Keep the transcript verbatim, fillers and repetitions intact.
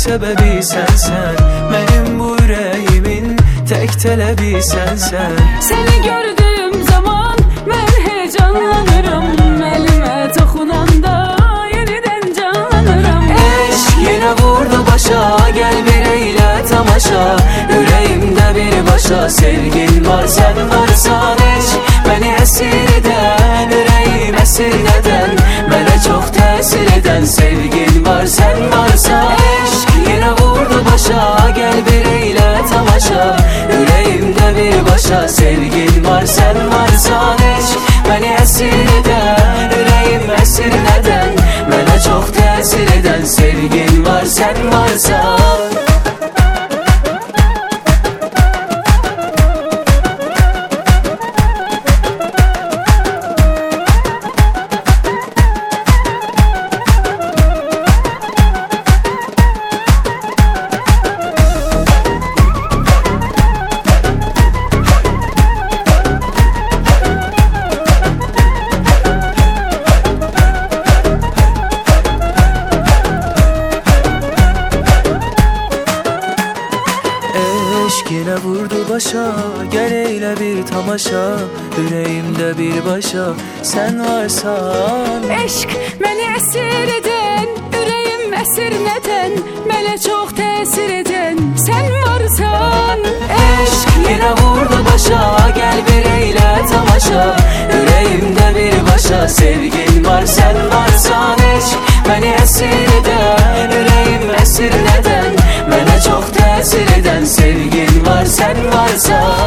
sebebi sensen, benim bu yüreğimin tek tələbi sensen. Seni gördüğüm zaman ben heyecanlanırım, elime dokunanda yeniden canlanırım. Eşk yine vurdu başa, gel bir eyle tamaşa. Yüreğimde bir başa sevgin var, sen varsan. Eşk beni esir eden, yüreğim esir neden? Bana çok tesir eden sevgin var, sen varsan. Eşk yine vurdu başa, gel bir eyle tamaşa. Yüreğimde bir başa sevgin var, sen varsan. Eşk beni esir eden, yüreğim esir neden? Bana çok tesir eden sevgin var, sen varsan. Eşk yine vurdu başa, gel eyle bir tamaşa. Yüreğimde bir başa sen varsan. Eşk beni esir eden, yüreğim esir neden? Bana çok tesir eden sen varsan. Eşk yine vurdu başa, gel bir eyle tamaşa. Yüreğimde bir başa sevgin var, sen varsan. Eşk beni esir eden, yüreğim esir neden? Bana çok tesir eden sevgin var, sen varsan.